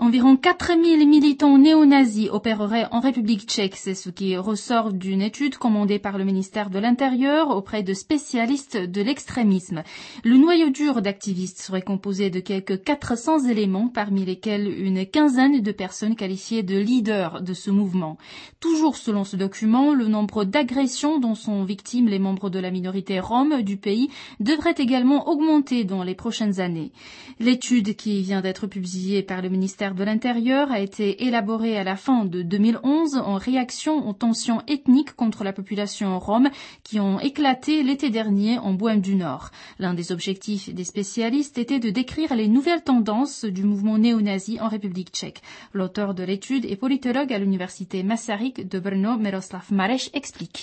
Environ 4000 militants néo-nazis opéreraient en République tchèque. C'est ce qui ressort d'une étude commandée par le ministère de l'Intérieur auprès de spécialistes de l'extrémisme. Le noyau dur d'activistes serait composé de quelques 400 éléments, parmi lesquels une quinzaine de personnes qualifiées de leaders de ce mouvement. Toujours selon ce document, le nombre d'agressions dont sont victimes les membres de la minorité rome du pays devrait également augmenter dans les prochaines années. L'étude qui vient d'être publiée par le ministère de l'Intérieur a été élaborée à la fin de 2011 en réaction aux tensions ethniques contre la population rome qui ont éclaté l'été dernier en Bohême du Nord. L'un des objectifs des spécialistes était de décrire les nouvelles tendances du mouvement néo-nazi en République tchèque. L'auteur de l'étude et politologue à l'université Masaryk de Brno, Miroslav Mareš, explique.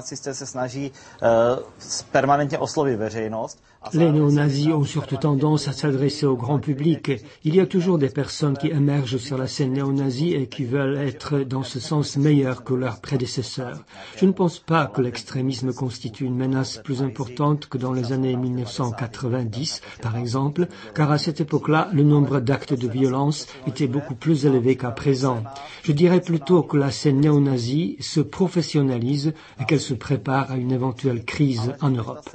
Les néo-nazis ont surtout tendance à s'adresser au grand public. Il y a toujours des personnes qui émergent sur la scène néo-nazie et qui veulent être dans ce sens meilleures que leurs prédécesseurs. Je ne pense pas que l'extrémisme constitue une menace plus importante que dans les années 1990, par exemple, car à cette époque-là, le nombre d'actes de violence était beaucoup plus élevé qu'à présent. Je dirais plutôt que la scène néo-nazie se professionnalise et qu'elle se prépare à une éventuelle crise en Europe.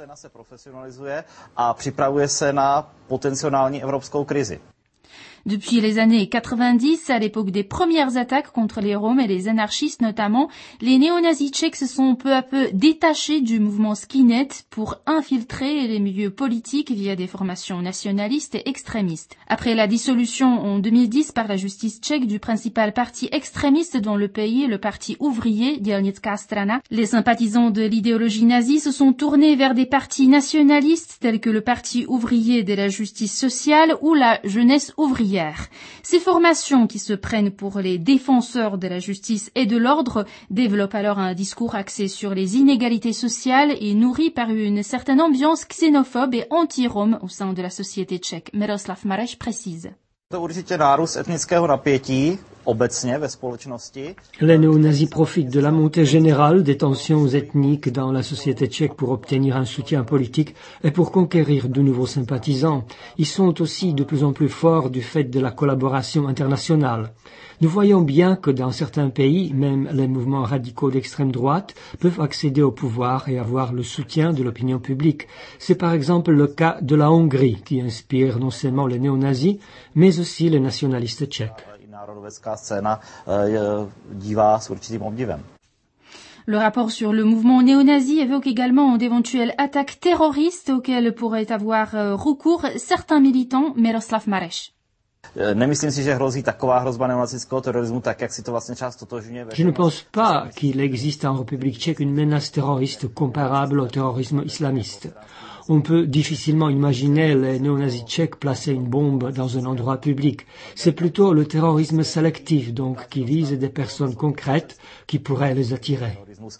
Depuis les années 90, à l'époque des premières attaques contre les Roms et les anarchistes notamment, les néo-nazis tchèques se sont peu à peu détachés du mouvement skinhead pour infiltrer les milieux politiques via des formations nationalistes et extrémistes. Après la dissolution en 2010 par la justice tchèque du principal parti extrémiste dans le pays, le parti ouvrier, Dělnická strana, les sympathisants de l'idéologie nazie se sont tournés vers des partis nationalistes tels que le parti ouvrier de la justice sociale ou la jeunesse ouvrière. Ces formations qui se prennent pour les défenseurs de la justice et de l'ordre développent alors un discours axé sur les inégalités sociales et nourri par une certaine ambiance xénophobe et anti-rome au sein de la société tchèque. Miroslav Mareš précise. Les néo-nazis profitent de la montée générale des tensions ethniques dans la société tchèque pour obtenir un soutien politique et pour conquérir de nouveaux sympathisants. Ils sont aussi de plus en plus forts du fait de la collaboration internationale. Nous voyons bien que dans certains pays, même les mouvements radicaux d'extrême droite peuvent accéder au pouvoir et avoir le soutien de l'opinion publique. C'est par exemple le cas de la Hongrie qui inspire non seulement les néo-nazis, mais aussi les nationalistes tchèques. Le rapport sur le mouvement néo-nazi évoque également d'éventuelles attaques terroristes auxquelles pourraient avoir recours certains militants. Miroslav Mareš. Je ne pense pas qu'il existe en République tchèque une menace terroriste comparable au terrorisme islamiste. On peut difficilement imaginer les néo-nazis tchèques placer une bombe dans un endroit public. C'est plutôt le terrorisme sélectif, donc, qui vise des personnes concrètes qui pourraient les attirer.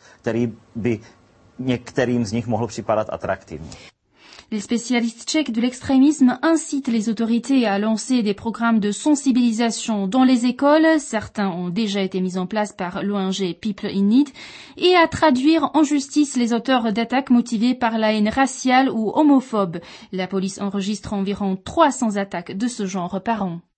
Les spécialistes tchèques de l'extrémisme incitent les autorités à lancer des programmes de sensibilisation dans les écoles, certains ont déjà été mis en place par l'ONG People in Need, et à traduire en justice les auteurs d'attaques motivées par la haine raciale ou homophobe. La police enregistre environ 300 attaques de ce genre par an.